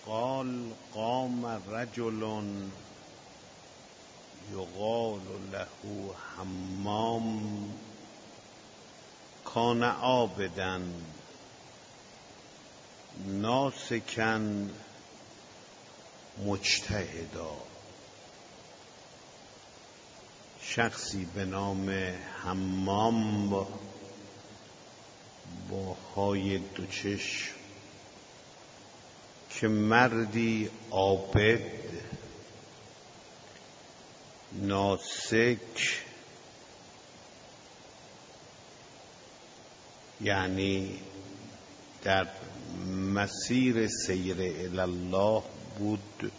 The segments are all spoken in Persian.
قال قام رجل یقال له حمام کان عابدا ناسکا مجتهدا. شخصی به نام حمام با های دو چشم که مردی عابد ناسک، یعنی در مسیر سیر الله بود،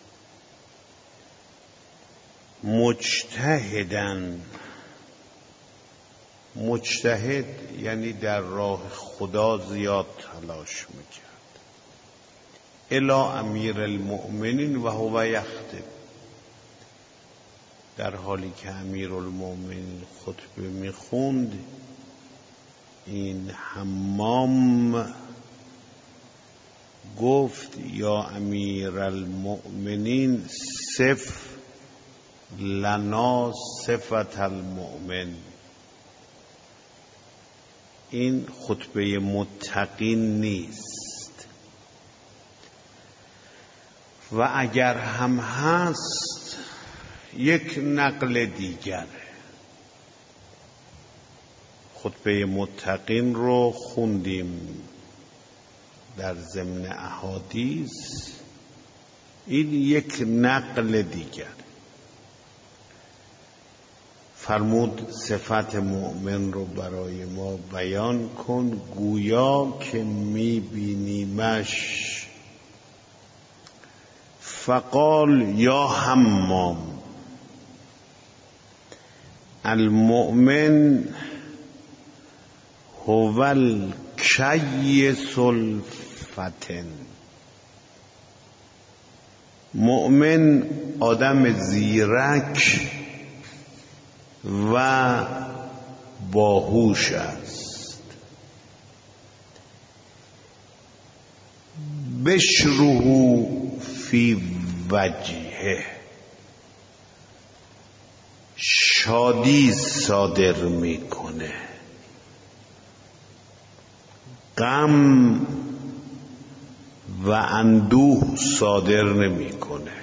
مجتهدن، مجتهد یعنی در راه خدا زیاد تلاش میکرد، الی امیر المؤمنین و هو یخطب، در حالی که امیر المؤمنین خطبه میخوند این حمام گفت یا امیر المؤمنین صف لنا صفت المؤمن. این خطبه متقین نیست و اگر هم هست یک نقل دیگره. خطبه متقین رو خوندیم در ضمن احادیث، این یک نقل دیگر. فرمود صفت مؤمن رو برای ما بیان کن گویا که میبینیمش. فقال یا حمام المؤمن هو الکیس الفتن. مؤمن آدم زیرک و باهوش است. بشره فی وجهه، شادی صادر میکنه، غم و اندوه صادر نمیکنه.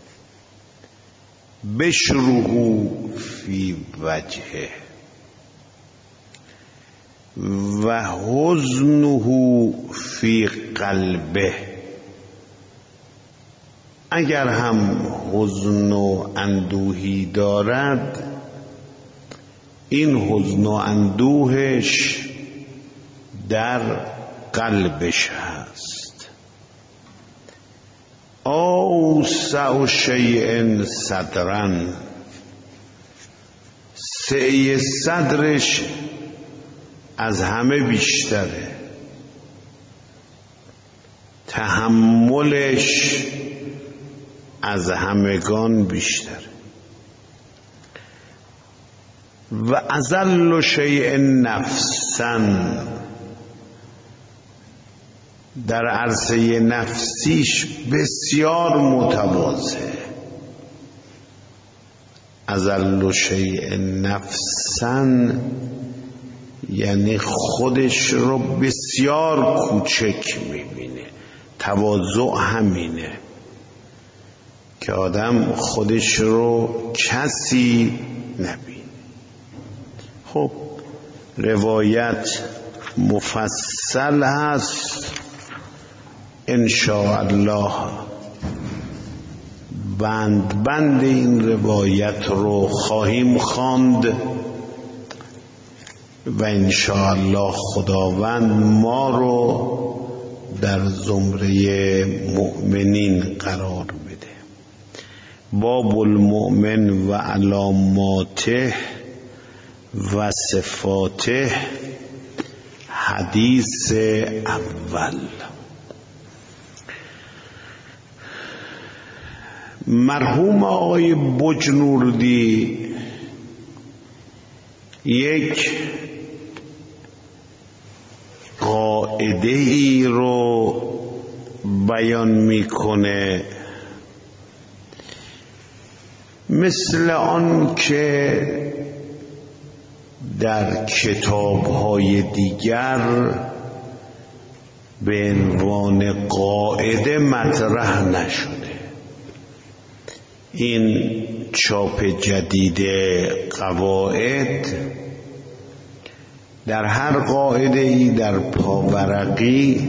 بشره فی وجهه و حزنه فی قلبه. اگر هم حزن و اندوهی دارد، این حزن و اندوهش در قلبش هست. اوسع شیء صدرا، سعی صدرش از همه بیشتره، تحملش از همگان بیشتره. و اذل شیء نفسا، در عرصه نفسیش بسیار متواضع. اذل شیء نفسا یعنی خودش رو بسیار کوچک میبینه. تواضع همینه که آدم خودش رو کسی نبینه. خب روایت مفصل هست، انشاءالله بند این روایت رو خواهیم خواند و انشاءالله خداوند ما رو در زمره مؤمنین قرار بده. باب المؤمن و علاماته و صفاته، حدیث اول. مرحوم آقای بجنوردی یک قاعده ای رو بیان میکنه، مثل آن که در کتاب‌های دیگر به عنوان قاعده مطرح نشده. این چاپ جدید قواعد در هر قاعده ای در پاورقی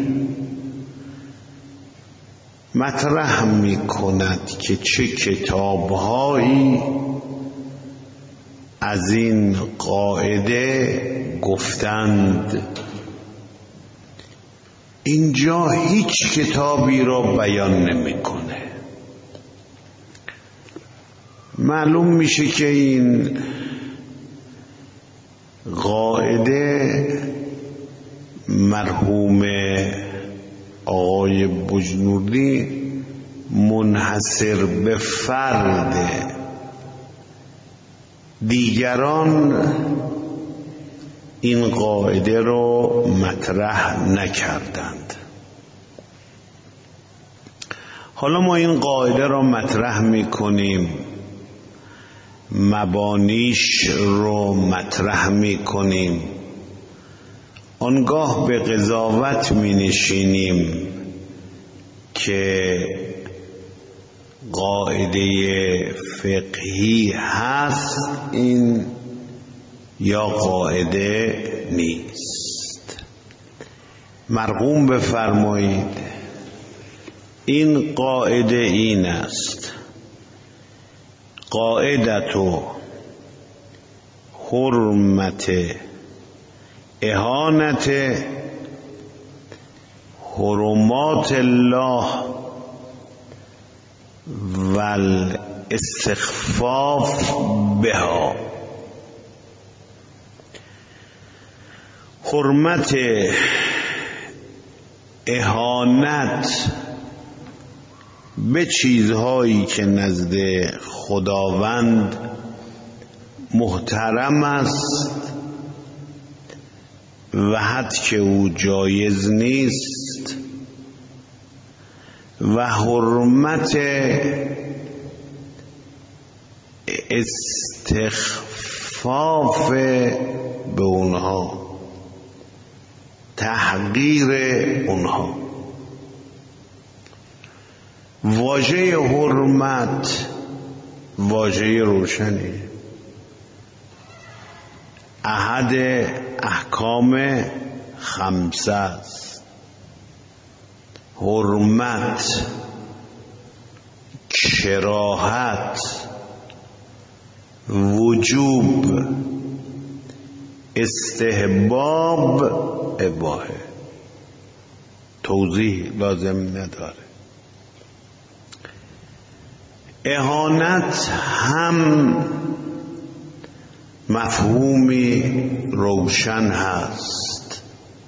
مطرح می کند که چه کتاب‌هایی از این قاعده گفتند. اینجا هیچ کتابی را بیان نمی‌کنه. معلوم میشه که این قاعده مرحوم آقای بجنوردی منحصر به فرده، دیگران این قاعده رو مطرح نکردند. حالا ما این قاعده رو مطرح میکنیم، مبانیش رو مطرح میکنیم، آنگاه به قضاوت مینشینیم که قاعده فقهی هست این یا قاعده نیست. مرقوم بفرمایید این قاعده این است: قاعدتو حرمت اهانت حرمات الله و الاستخفاف بها. حرمت اهانت به چیزهایی که نزد خداوند محترم است و حد که او جایز نیست، و حرمت استخفاف به اونها، تحقیر اونها. واژه حرمت واژه روشنی، احد احکام خمسه است. حرمت، کراهت، وجوب، استحباب، اباحه. توضیح لازم نداره. اهانت هم مفهومی روشن هست،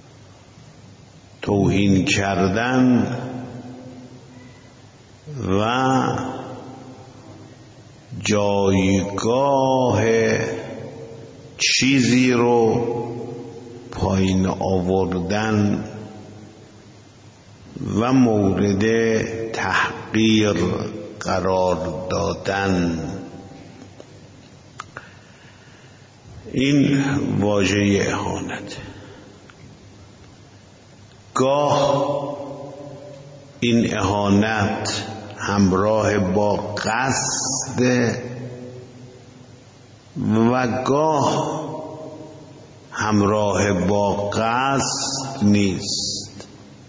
توهین کردن و جایگاه چیزی رو پایین آوردن و مورد تحقیر قرار دادن. این واژه اهانت. گاه این اهانت همراه با قصد و گاه همراه با قصد نیست.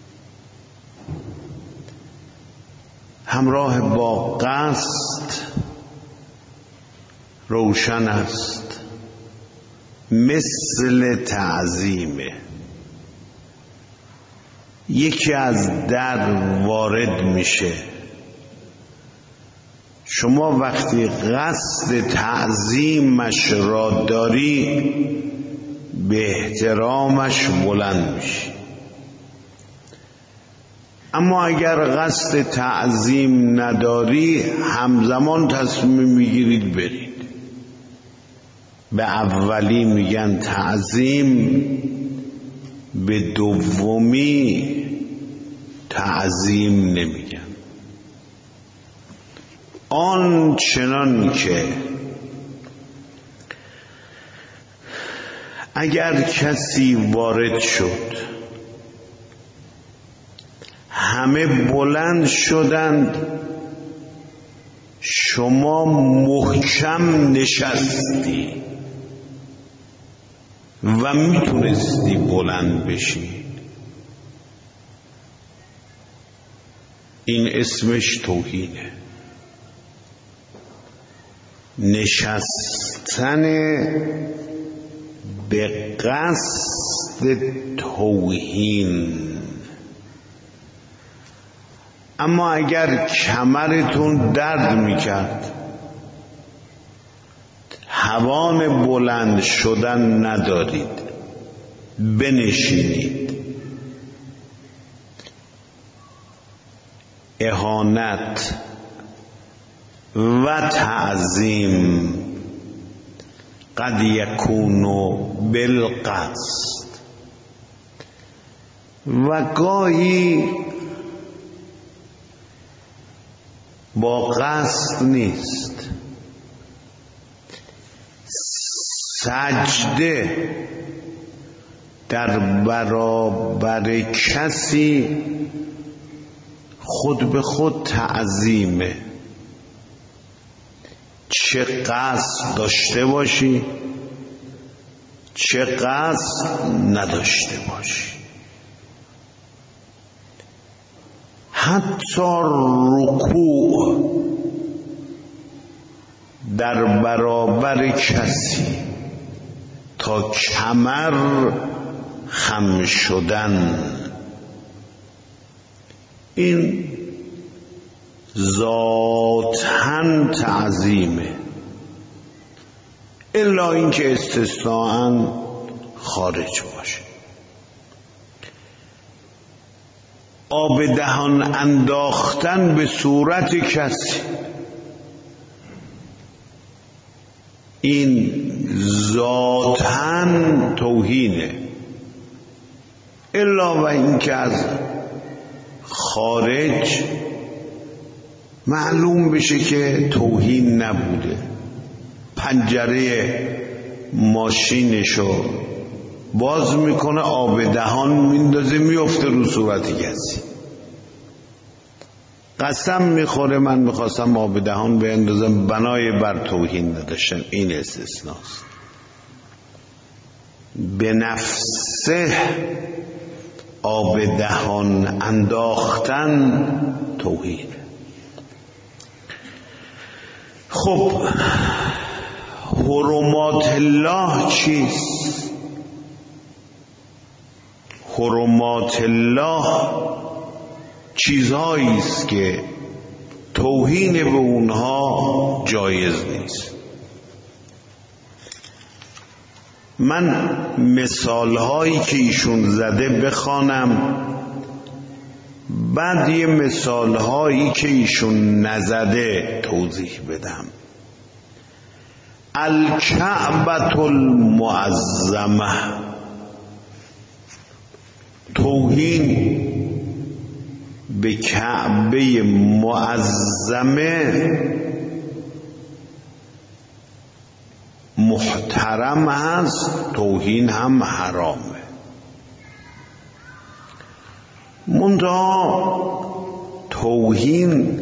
همراه با قصد روشن است، مثل تعظیمه. یکی از در وارد میشه، شما وقتی قصد تعظیمش را داری به احترامش بلند میشی. اما اگر قصد تعظیم نداری همزمان تصمیم میگیرید برید. به اولی میگن تعظیم، به دومی تعظیم نمیگن. آن چنان که اگر کسی وارد شد همه بلند شدند، شما محکم نشستی و میتونستی بلند بشی، این اسمش توهینه. نشستن به قصد توهین. اما اگر کمرتون درد میکرد، توان بلند شدن ندارید، بنشینید. اهانت و تعظیم قد یکون بالقصد، و گاهی با قصد نیست. سجده در برابر کسی خود به خود تعظیمه، چه قصد داشته باشی چه قصد نداشته باشی. حتی رکوع در برابر کسی تا کمر خم شدن، این ذاتاً تعظیمه، الا اینکه استثناءً خارج باشه. آب دهان انداختن به صورت کسی، این ذاتاً توهینه، الا و اینکه از خارج معلوم بشه که توهین نبوده. پنجره ماشینشو باز میکنه، آب دهان میندازه میفته رو صورت کسی. قسم میخوره من میخواستم آب دهان بندازم، بنای بر توهین نداشتم، این استثناست. به نفسه آب دهان انداختن توهین. خب حرمات الله چیست؟ حرمات الله چیزهایی است که توهین به اونها جایز نیست. من مثالهایی که ایشون زده بخوانم، بعد یه مثالهایی که ایشون نزده توضیح بدم. الکعبة المعظمه، توهین به کعبه معظمه محترم هست، توهین هم حرامه. منتها توهین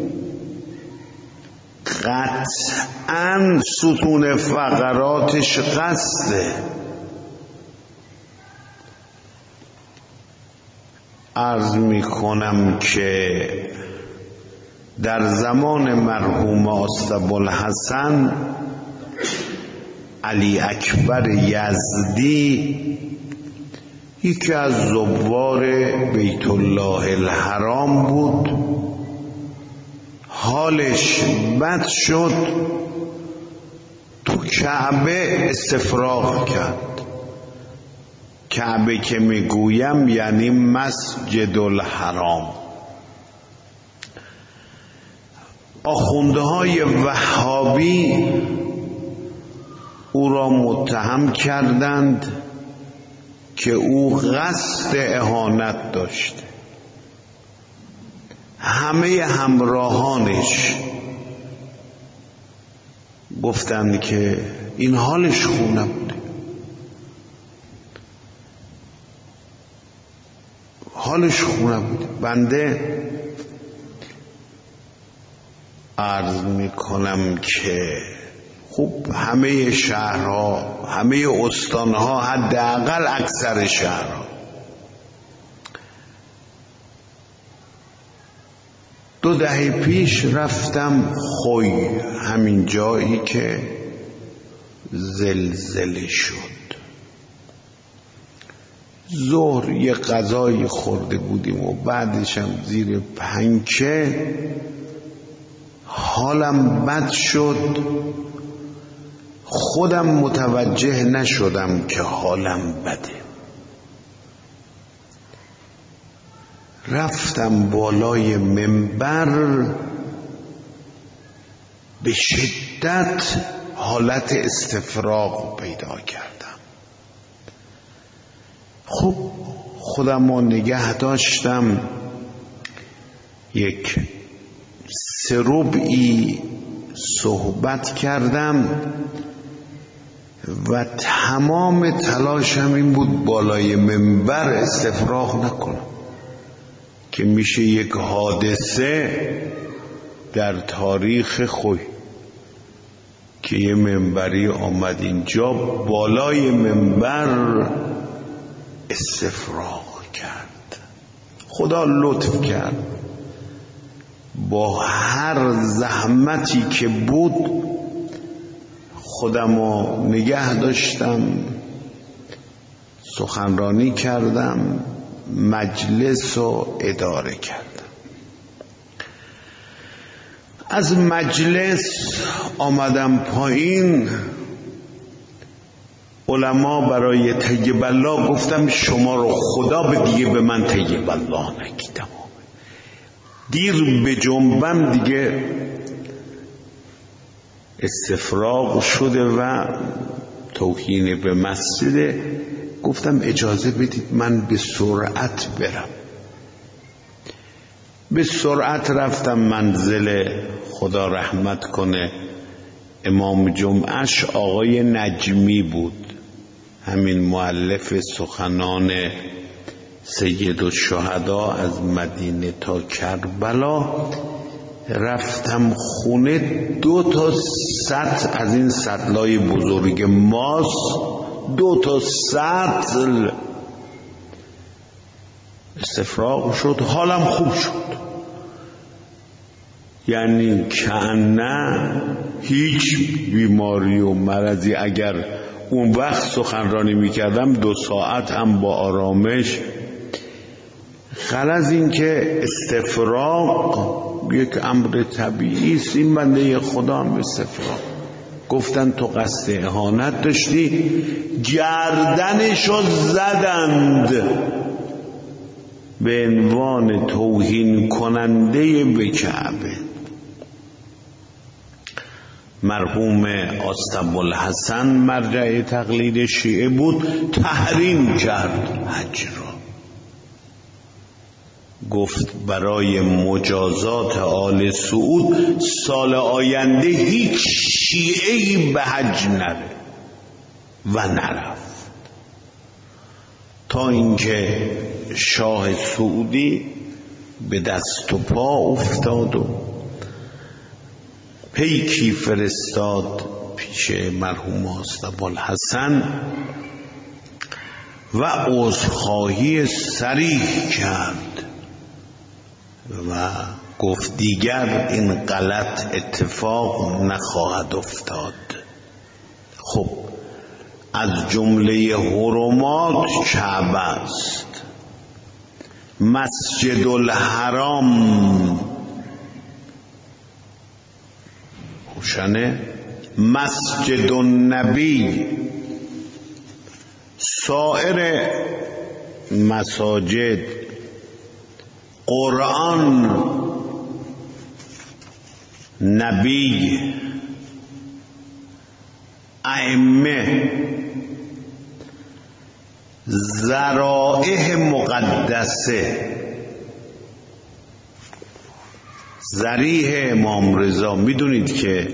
قطعاً ستون فقراتش قصده. عرض می کنم که در زمان مرحوم اسطبوالحسن علی اکبر یزدی، یکی از زوار بیت الله الحرام بود، حالش بد شد، تو کعبه استفراغ کرد. کعبه که میگویم یعنی مسجد الحرام. آخوندهای وهابی او را متهم کردند که او قصد اهانت داشته. همه همراهانش گفتند که این حالش خوب نبوده، حالش خوب نبوده. بنده عرض میکنم که خب همه شهرها، همه استانها، حداقل اکثر شهرها 2 دهه پیش رفتم خوی، همین جایی که زلزله شد. ظهر یه غذایی خورده بودیم و بعدش هم زیر پنکه حالم بد شد. خودم متوجه نشدم که حالم بده. رفتم بالای منبر، به شدت حالت استفراغ پیدا کردم. خب خودم رو نگه داشتم، یک 3 ربعی صحبت کردم و تمام تلاشم این بود بالای منبر استفراغ نکنم که میشه یک حادثه در تاریخ خوی که یه منبری آمد اینجا بالای منبر استفراغ کرد. خدا لطف کرد، با هر زحمتی که بود خودم رو نگه داشتم، سخنرانی کردم، مجلس رو اداره کردم. از مجلس آمدم پایین، علما برای طیب الله گفتم شما رو خدا به دیگه به من طیب الله نگیدم. دیر به جنبم دیگه استفراغ شده و توهین به مسجد. گفتم اجازه بدید من به سرعت برم. به سرعت رفتم منزل، خدا رحمت کنه، امام جمعش آقای نجمی بود، همین مؤلف سخنان سید الشهدا از مدینه تا کربلا. رفتم خونه، 2 تا سطل از این سطلای بزرگ ماس، 2 تا سطل استفراغ شد. حالم خوب شد، یعنی کأنه هیچ بیماری و مرضی، اگر اون وقت سخنرانی میکردم 2 ساعت هم با آرامش. غرض این که استفراغ یک امر طبیعی است. این بنده خدا هم استفراغ گفتن تو قصد اهانت داشتی، گردنشو زدند به عنوان توهین کننده به کعبه. مرحوم آستابوالحسن مرجع تقلید شیعه بود، تحریم کرد حج را. گفت برای مجازات آل سعود سال آینده هیچ شیعه‌ای به حج نره و نرفت، تا اینکه شاه سعودی به دست و پا افتاد و پیکی فرستاد پیش مرحوم آستابوالحسن و عذرخواهی صریح کرد و گفت دیگر این غلط اتفاق نخواهد افتاد. خب از جمله حرمات کعبه است، مسجد الحرام روشنه، مسجد النبی، سایر مساجد، قرآن، نبی، ائمه، ذرائع مقدسه، ذریح امام رضا، میدونید که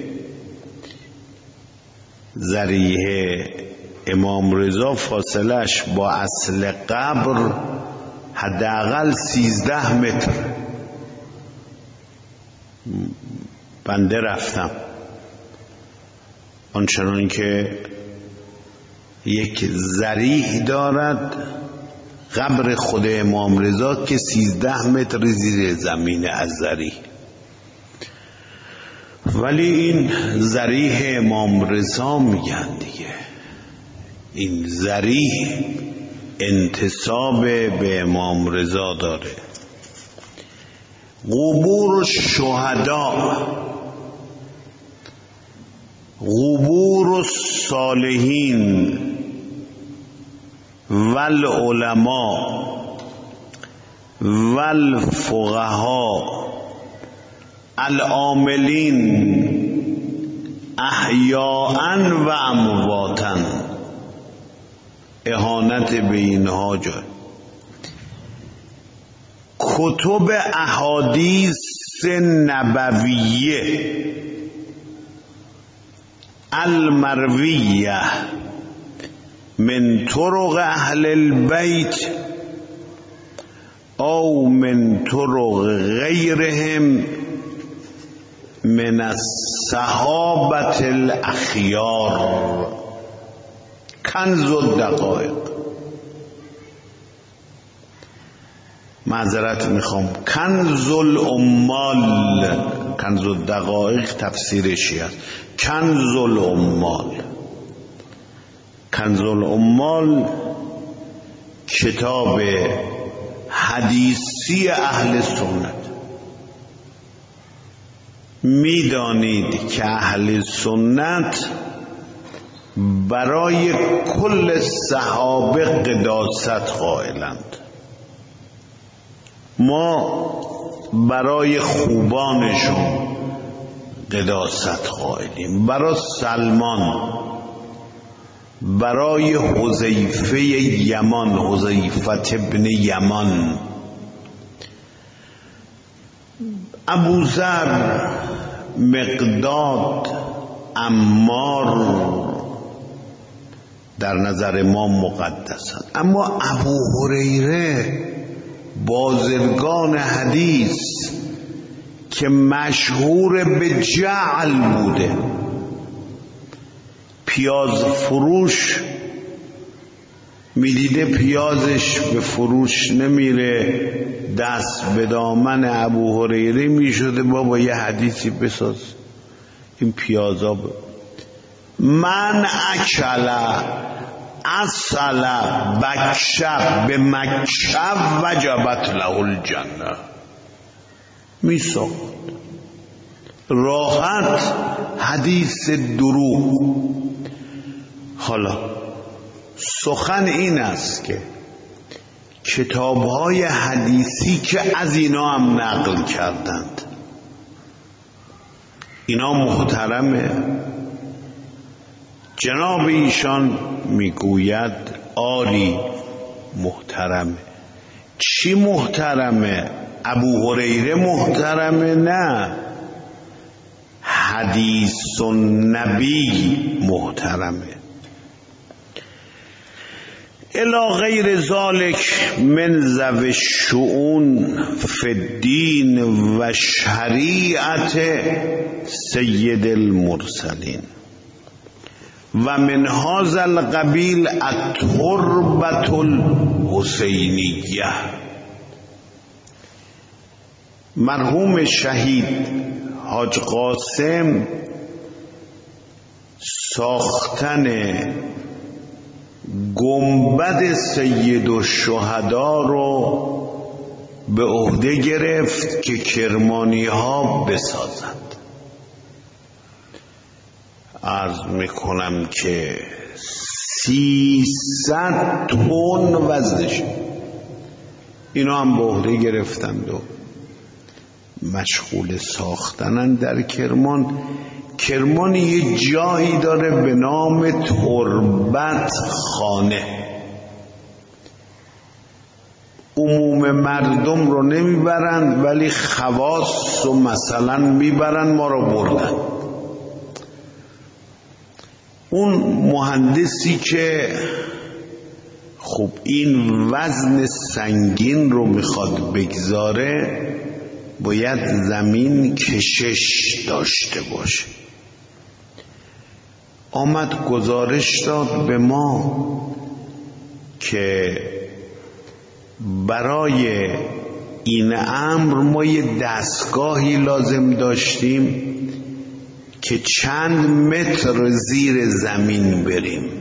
ذریح امام رضا فاصلش با اصل قبر حداقل 13 متر. بنده رفتم، آنچنان که یک ذریح دارد قبر خود امام رضا که 13 متر زیر زمین از ذریح. ولی این ذریح امام رضا میگن دیگه، این ذریح انتساب به امام رضا داره. قبور الشهداء، قبور الصالحین والعلماء والفقهاء العاملین احیاء و امواتا، اهانت به اینها جای. کتب احادیث نبویه المرویه من طرق اهل البیت او من طرق غیرهم من الصحابة الاخیار. کنز الدقایق، معذرت میخوام، کنز العمال، کنز الدقایق تفسیرش هست، کنز العمال. کنز العمال کتاب حدیثی اهل سنت. میدانید که اهل سنت برای کل صحابه قداست قائلند. ما برای خوبانشون قداست قائلیم، برای سلمان، برای حذیفه یمان، حذیفه ابن یمان، ابوذر، مقداد، عمار در نظر ما مقدسند. اما ابو هریره بازرگان حدیث که مشهور به جعل بوده، پیاز فروش میدیده پیازش به فروش نمیره، دست به دامن ابو هریره میشده بابا یه حدیثی بساز این پیازا من اکل اصل بکشب به مکشب وجبت له الجنه. میساخت راحت حدیث دروغ. حالا سخن این است که کتاب‌های حدیثی که از اینا هم نقل کردند، اینا محترمه. جناب ایشان میگوید آری محترمه. چی محترمه؟ ابو هریره محترمه؟ نه، حدیث النبی محترمه. الی غیر ذالک من ذوی الشؤون فی الدین و شریعت سید المرسلین و من هذا القبیل التربة الحسینیه. مرحوم شهید حاج قاسم ساختن گنبد سید الشهدا رو به عهده گرفت که کرمانی ها بسازند. عرض میکنم که 300 تن وزنش. اینا هم به عهده گرفتند و مشغول ساختنن در کرمان. کرمان یه جایی داره به نام تربت خانه. عموم مردم رو نمیبرند ولی خواص رو مثلا میبرند، ما رو بردن. اون مهندسی که خب این وزن سنگین رو میخواد بگذاره باید زمین کشش داشته باشه. آمد گزارش داد به ما که برای این امر ما یه دستگاهی لازم داشتیم که چند متر زیر زمین بریم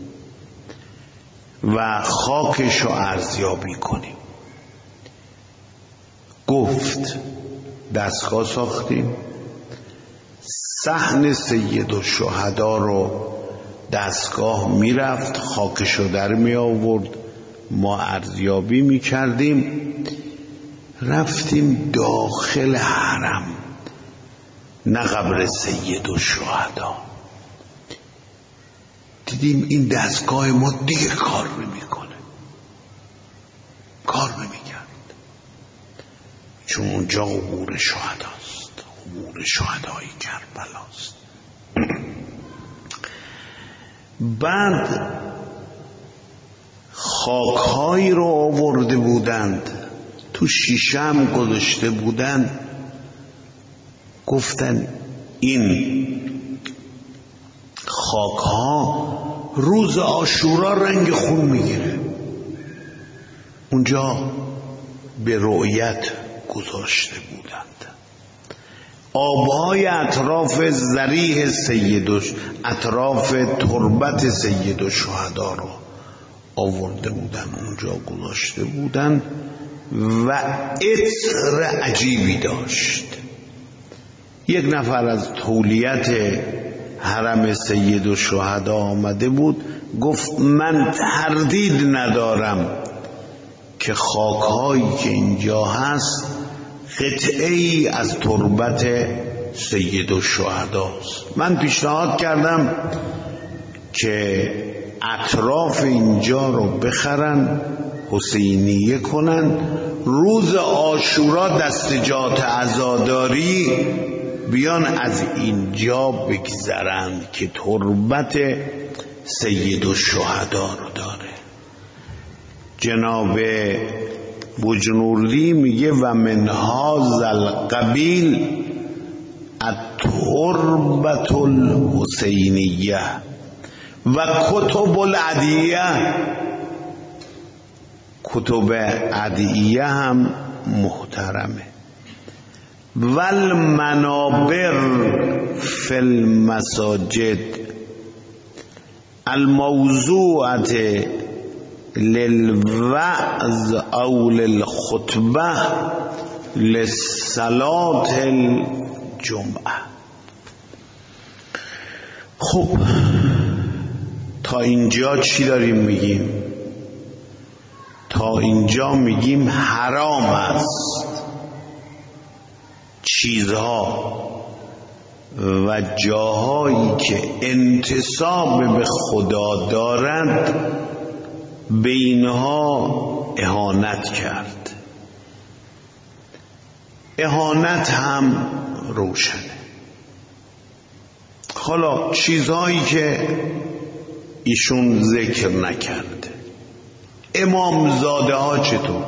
و خاکش رو ارزیابی کنیم. گفت دستگاه ساختیم، صحن سیدالشهدا رو دستگاه میرفت، خاکش رو در می آورد، ما ارزیابی می کردیم. رفتیم داخل حرم، نه قبر سیدالشهدا، دیدیم این دستگاه ما دیگه کار نمیکنه، کار نمیکرد، چون اونجا قبور شهداست، قبور شهدای کربلاست. بعد خاکهایی رو آورده بودند، تو شیشه هم گذاشته بودند، گفتن این خاکها روز عاشورا رنگ خون میگیره. اونجا به رؤیت گذاشته بودند. آبهای اطراف ذریح اطراف تربت سیدالشهدا رو آورده بودن، اونجا گذاشته بودن و عطر عجیبی داشت. یک نفر از تولیت حرم سیدالشهدا آمده بود، گفت من تردید ندارم که خاکهایی که اینجا هست قطعه‌ای از تربت سیدالشهداست. من پیشنهاد کردم که اطراف اینجا رو بخرن، حسینیه کنن، روز عاشورا دستجات عزاداری بیان از اینجا بگذرند که تربت سیدالشهدا رو داره. جناب بجنوردی میگه و من هذا القبیل التربت الحسینیه و کتب العدیه. کتب عدیه هم محترمه. والمنابر فی المساجد الموضوعة للوعظ او للخطبه للصلاة الجمعه. خب تا اینجا چی داریم میگیم؟ تا اینجا میگیم حرام است چیزها و جاهایی که انتساب به خدا دارند به اینها اهانت کرد. اهانت هم روشنه. حالا چیزهایی که ایشون ذکر نکرده، امامزاده ها چطور؟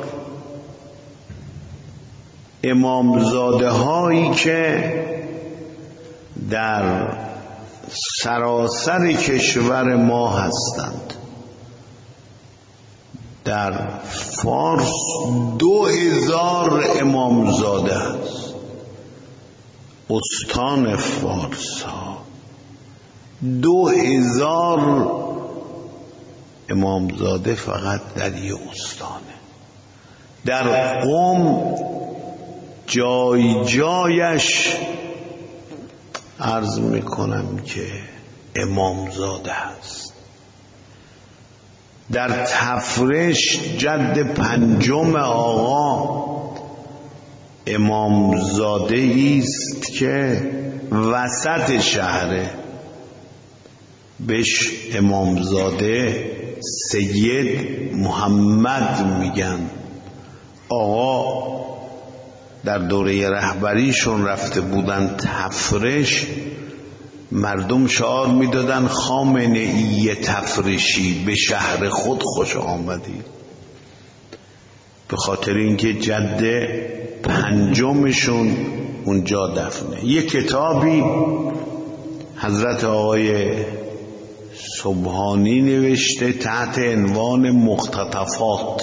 امامزاده هایی که در سراسر کشور ما هستند. در فارس 2000 امامزاده هست. استان فارس ها 2000 امامزاده فقط در یه استانه. در قم جای جایش عرض میکنم که امامزاده هست. در تفرش جد پنجم آقا امامزاده است که وسط شهره، بهش امامزاده سید محمد میگن. آقا در دوره رهبریشون رفته بودن تفرش، مردم شعار میدادن خامنه‌ای تفرشی به شهر خود خوش آمدید، به خاطر اینکه جد پنجمشون اونجا دفنه. یک کتابی حضرت آقای سبحانی نوشته تحت عنوان مقتطفات.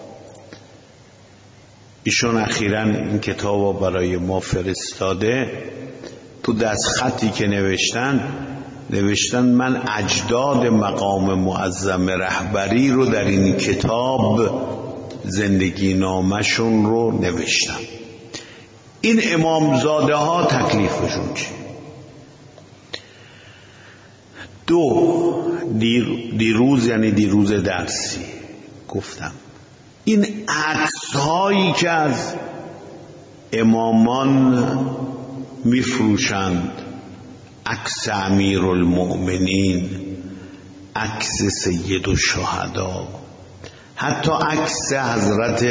ایشون اخیراً این کتاب برای ما فرستاده. تو دست خطی که نوشتن من اجداد مقام معظم رهبری رو در این کتاب زندگی نامشون رو نوشتم. این امامزاده ها تکلیفشون چی؟ دیروز یعنی دیروز درسی گفتم این عکس هایی که از امامان میفروشند، عکس امیرالمؤمنین، عکس سید الشهدا، حتی عکس حضرت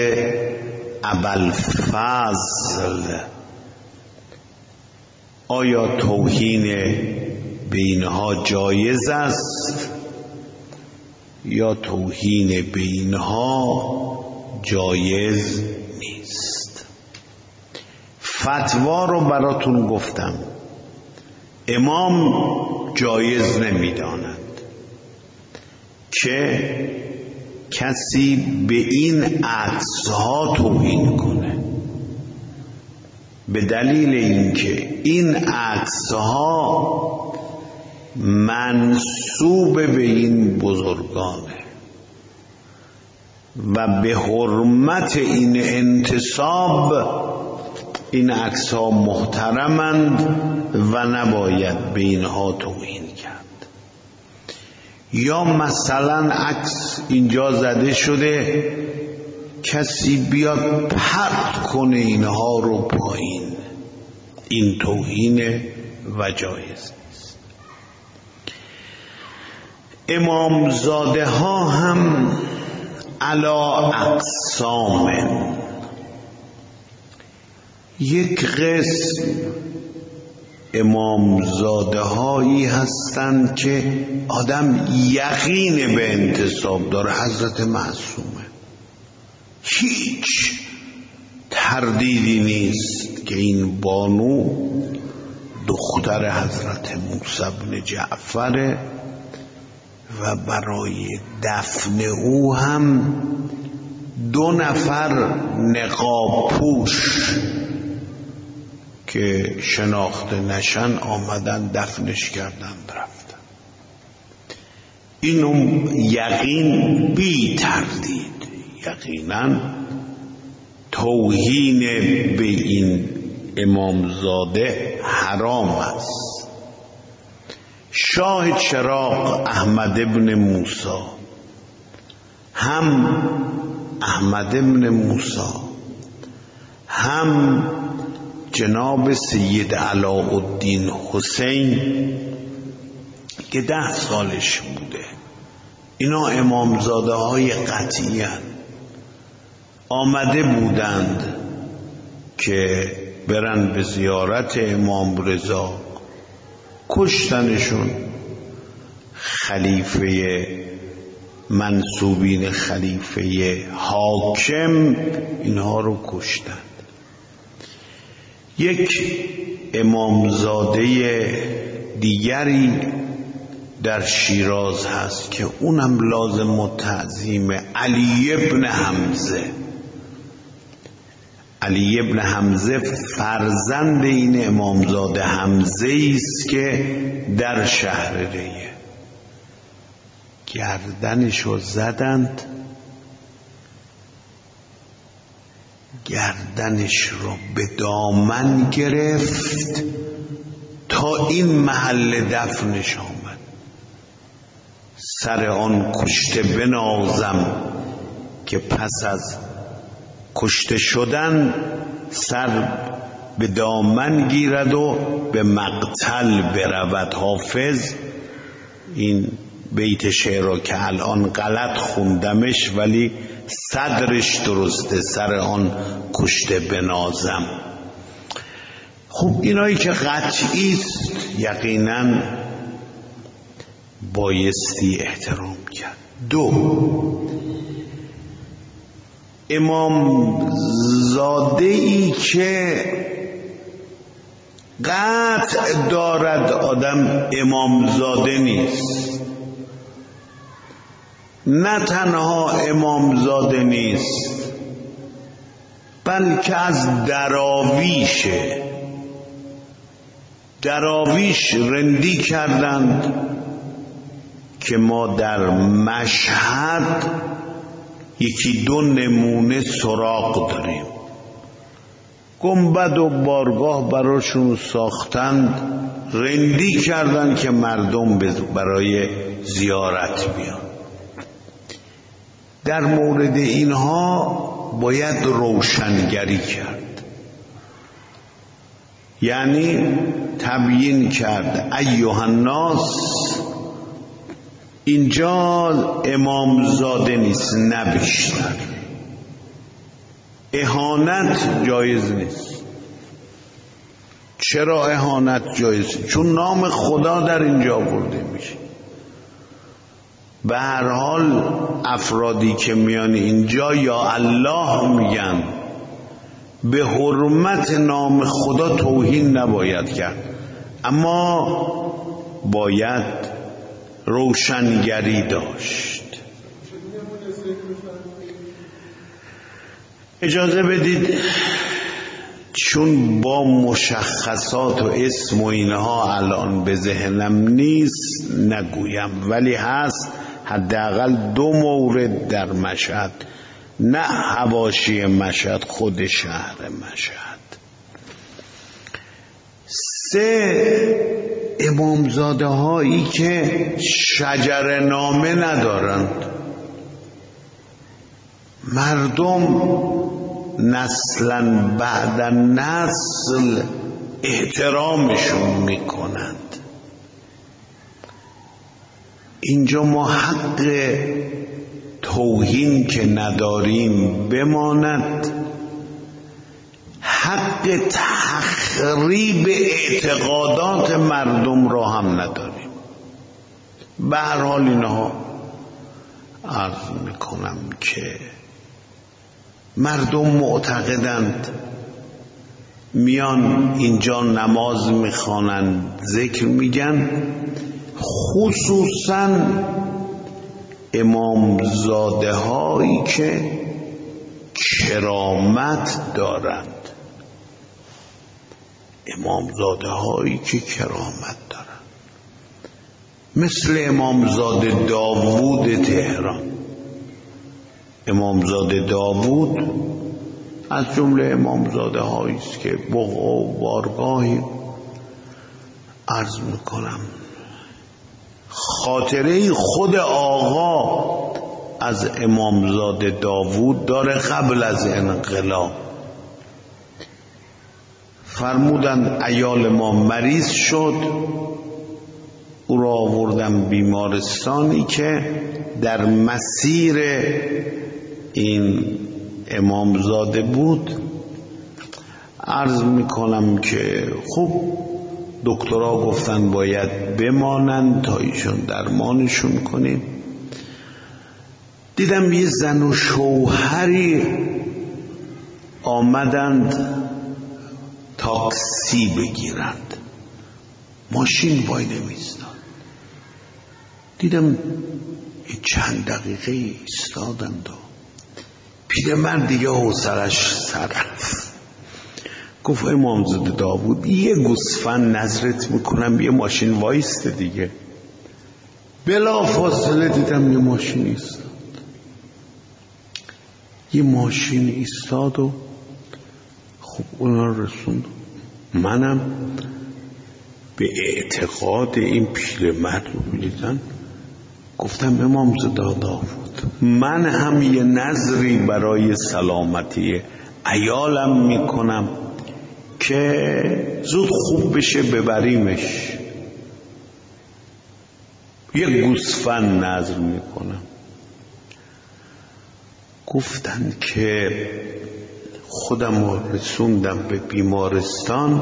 ابوالفضل، آیا توهین به اینها جایز است یا توهین به اینها جایز نیست؟ فتوا رو براتون گفتم. امام جایز نمیداند که کسی به این عکس‌ها توهین کنه، به دلیل اینکه این عکس‌ها منسوب به این بزرگانه و به حرمت این انتساب این عکس‌ها محترمند و نباید به اینها توهین کرد. یا مثلا عکس اینجا زده شده کسی بیاد پرت کنه اینها رو پایین، این توهین و جایز نیست. امامزاده ها هم علا اقسام، یک قسم امامزاده هایی هستند که آدم یقین به انتساب داره، حضرت معصومه، هیچ تردیدی نیست که این بانو دختر حضرت موسی بن جعفر و برای دفن او هم 2 نفر نقاب پوش که شناخته نشن آمدن دفنش کردن رفتن. اینو یقین بی تردید یقینا توهین به این امامزاده حرام است. شاه چراغ احمد ابن موسی، هم احمد ابن موسی هم جناب سید علاءالدین حسین که 10 سالش بوده، اینا امامزاده های قطعی هستند، آمده بودند که برن به زیارت امام رضا، کشتنشون. خلیفه منصوبین خلیفه حاکم اینها رو کشتند. یک امامزاده دیگری در شیراز هست که اونم لازم و تعظیم، علی ابن حمزه. علی ابن حمزه فرزند این امامزاده حمزه است که در شهر ریه گردنشو زدند، گردنش رو به دامن گرفت تا این محل دفنش آمد. سر آن کشته بنازم که پس از کشته شدن سر به دامن گیرد و به مقتل برود. حافظ این بیت شعر که الان غلط خوندمش ولی صدرش درسته، سر آن کشته بنازم. خب اینایی که قطعی است یقینا بایستی احترام کرد. 2 امام زاده ای که قطع دارد آدم امام زاده نیست، نه تنها امام زاده نیست بلکه از دراویش رندی کردند که ما در مشهد 1-2 نمونه سراغ داریم. گنبد و بارگاه براشون ساختند، رندی کردند که مردم برای زیارت بیان. در مورد اینها باید روشنگری کرد، یعنی تبیین کرد ایها الناس اینجا امام زاده نیست، نه بیشتر. اهانت جایز نیست. چرا اهانت جایز؟ چون نام خدا در اینجا برده میشه. به هر حال افرادی که میان اینجا یا الله میگن، به حرمت نام خدا توهین نباید کرد، اما باید روشنگری داشت. اجازه بدید چون با مشخصات و اسم و اینها الان به ذهنم نیست نگویم، ولی هست حداقل 2 مورد در مشهد، نه حواشی مشهد، خود شهر مشهد. 3 امامزاده هایی که شجر نامه ندارند، مردم نسلا بعد نسل احترامشون میکنند. اینجا ما حق توهین که نداریم بماند، حق تخریب اعتقادات مردم را هم نداریم. به هر حال اینها عرض میکنم که مردم معتقدند، میان اینجا نماز میخوانند، ذکر میگن، خصوصا امامزاده هایی که کرامت دارند، امامزاده هایی که کرامت دارند، مثل امامزاده داوود تهران. امامزاده داوود از جمله امامزاده هایی است که بقعه و بارگاهی عرض میکنم خاطره خود آقا از امامزاده داوود داره. قبل از انقلاب فرمودند عیال ما مریض شد، او را آوردم بیمارستانی که در مسیر این امامزاده بود. عرض میکنم که خب دکترها گفتن باید بمانند تا ایشون درمانشون کنیم. دیدم یه زن و شوهری آمدند تاکسی بگیرند، ماشین وای نمیستاد. دیدم چند دقیقه ایستادند و پیرمرد دیگه حوصله‌اش سر رفت. گفت امامزاده داوود یه گوسفند نظرت میکنم یه ماشین وایسته دیگه. بلا فاصله دیدم یه ماشین ایستاد، یه ماشین ایستاد و خب اونا رسوند. منم به اعتقاد این پیرمرد رو دیدن گفتم امامزاده داوود من هم یه نظری برای سلامتی عیالم میکنم که زود خوب بشه ببریمش. یک گوسفند نذر میکنم. گفتن که خودم رو رسوندم به بیمارستان،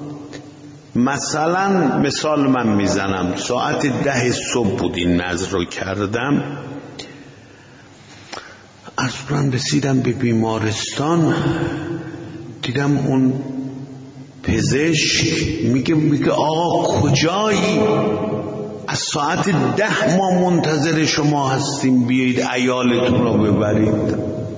مثال من میزنم ساعت 10 صبح بود این نذر رو کردم، اصلا رسیدم به بیمارستان دیدم اون پزشک میگه آقا کجایی؟ از ساعت 10 ما منتظر شما هستیم، بیایید عیالتون رو ببرید.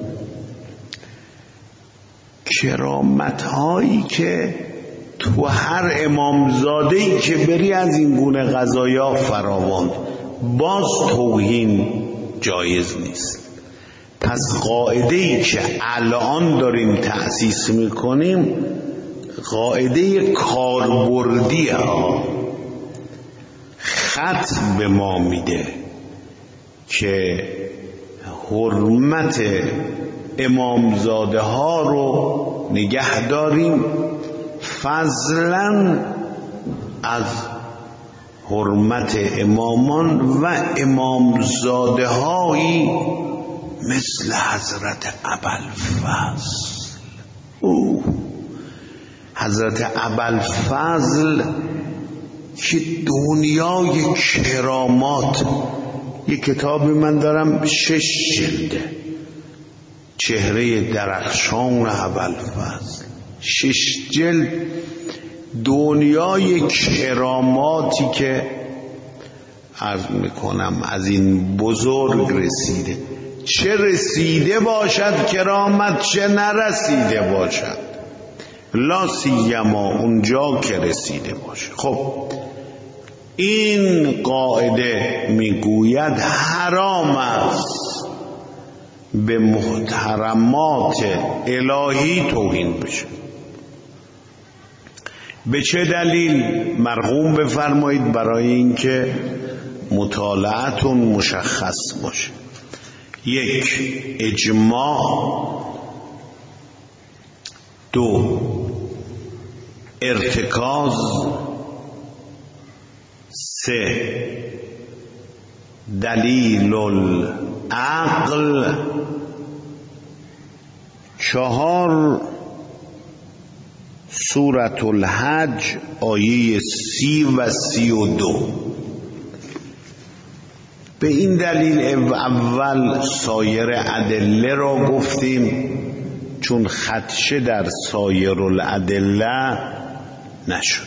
کرامت هایی که تو هر امامزاده‌ای که بری از این گونه قضایا فراوان، باز توهین جایز نیست. پس قاعده‌ای که الان داریم تأسیس میکنیم قاعده کاربردی ها، خط به ما میده که حرمت امامزاده ها رو نگه داریم، فضلا از حرمت امامان و امامزاده هایی مثل حضرت ابوالفضل. حضرت ابوالفضل که دنیای کرامات، یک کتاب من دارم 6 جلده، چهره درخشان ابوالفضل، 6 جلد، دنیای کراماتی که عرض میکنم از این بزرگ رسیده. چه رسیده باشد کرامت، چه نرسیده باشد، لا سیما اونجا که رسیده باشه. خب این قاعده میگوید حرام است به محترمات الهی توهین بشه. به چه دلیل؟ مرقوم بفرمایید برای اینکه مطالعتون مشخص باشه. 1 اجماع، 2 ارتکاز، 3 دلیل العقل، 4 سورة الحج آیه 30 و 32. به این دلیل اول سایر ادله را گفتیم چون خدشه در سایر الادله نشد.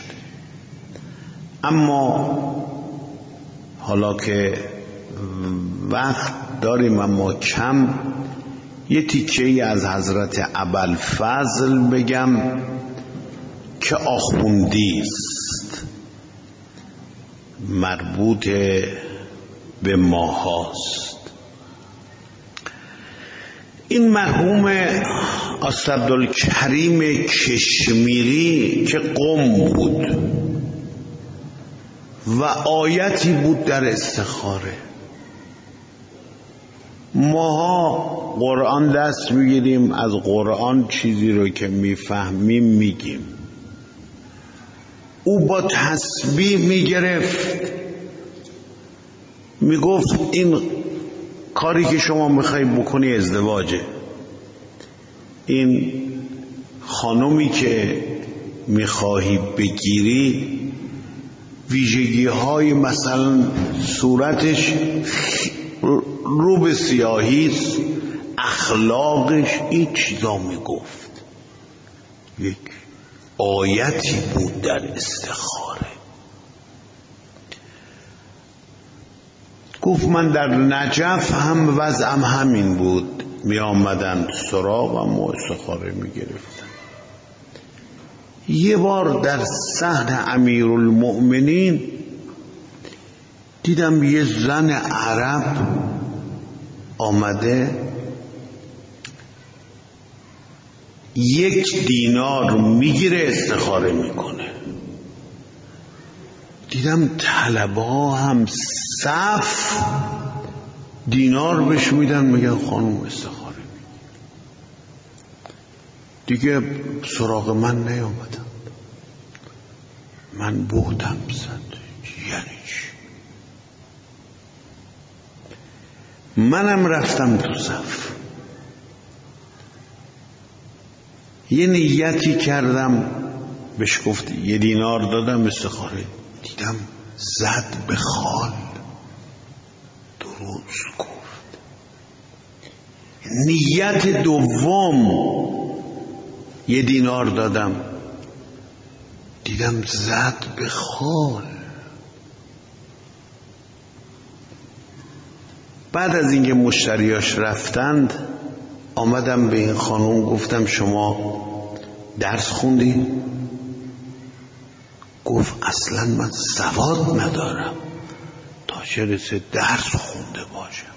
اما حالا که وقت داریم اما کم، یه تیکه‌ای از حضرت ابوالفضل بگم که آخوندی است، مربوط به ماهاست. این مرحوم اسدالکریم کشمیری که قم بود و آیتی بود در استخاره. ماها قرآن دست میگیریم، از قرآن چیزی رو که میفهمیم میگیم. او با تسبیح میگرفت میگفت این کاری که شما میخوای بکنی ازدواجه، این خانومی که میخواهی بگیری ویژگی های مثلا صورتش رو به سیاهیست، اخلاقش، این چیزا میگفت. یک آیتی بود در استخاره. گفت من در نجف هم وضعم همین بود، می آمدن سراغم و استخاره می گرفتن. یه بار در صحن امیرالمؤمنین دیدم یه زن عرب آمده 1 دینار میگیره استخاره میکنه. دیدم طلبه ها هم صف دینار بهش میدن، میگن خانم استخاره دیگه سراغ من نیامدن. من بهتم زد. یعنی منم رفتم تو صف، یه نیتی کردم، بهش گفت 1 دینار دادم استخاره، دیدم زد به خال. درست گفت. نیت دوم 1 دینار دادم، دیدم زد به خال. بعد از اینکه مشتریاش رفتند آمدم به این خانم گفتم شما درس خوندی؟ گفت اصلا من سواد ندارم تا چه رسه درس خونده باشم.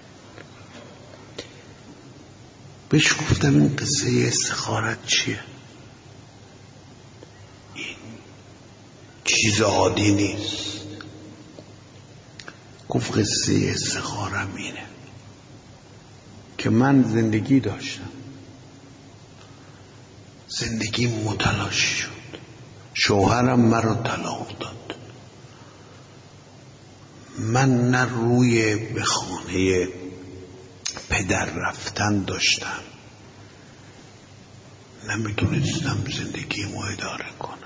بهش گفتم این قصه استخارت چیه؟ این چیز عادی نیست. گفت قصه استخارم اینه که من زندگی داشتم، زندگی متلاشی شد، شوهرم مرا طلاق داد، من نه روی به خانه پدر رفتن داشتم، نمیتونستم زندگیمو اداره کنم.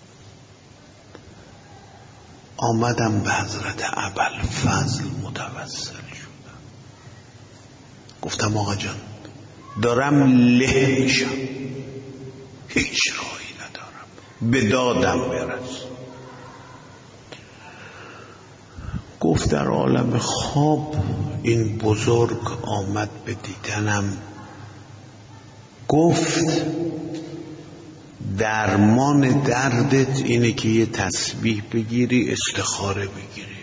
آمدم به حضرت ابوالفضل متوسل شدم، گفتم آقا جان دارم له میشم، هیچ راهی ندارم، به دادم برس. گفت در عالم خواب این بزرگ آمد به دیدنم، گفت درمان دردت اینه که یه تسبیح بگیری استخاره بگیری.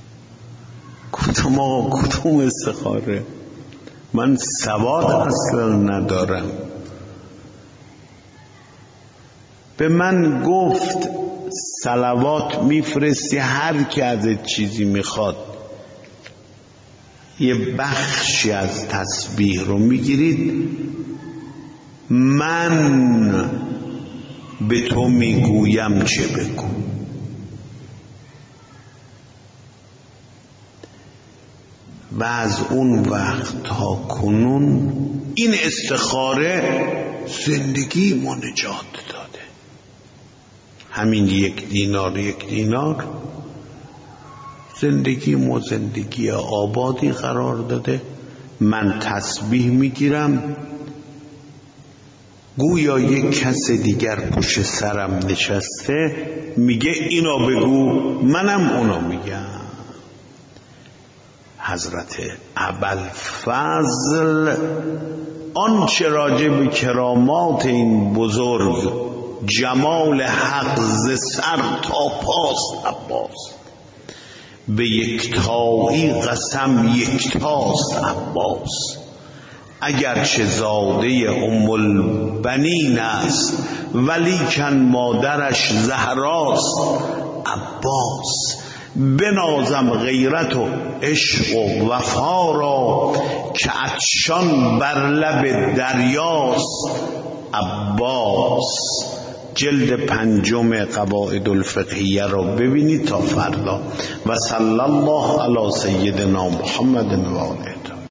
گفتم آقا کدوم استخاره؟ من سواد اصلا ندارم. به من گفت صلوات میفرستی، هر کی ازت چیزی میخواد یه بخشی از تسبیح رو میگیرید، من به تو میگویم چه بگو. و از اون وقت تا کنون این استخاره زندگی ما نجات داده. همین 1 دینار زندگی ما زندگی آبادی قرار داده. من تسبیح میگیرم، گویا یک کس دیگر پشت سرم نشسته میگه اینا بگو، منم اونا میگم. حضرت ابوالفضل آنچه راجع به کرامات این بزرگ، جمال حق ز سر تا پاست عباس، به یکتایی قسم یکتاست عباس، اگرچه زاده ام البنین است ولیکن مادرش زهراست عباس. بنازم غیرت و عشق و وفا را که عطشان بر لب دریاست عباس. جلد 5 قواعد الفقهیه را ببینید تا فردا. و صلی الله علی سیدنا محمد و آله.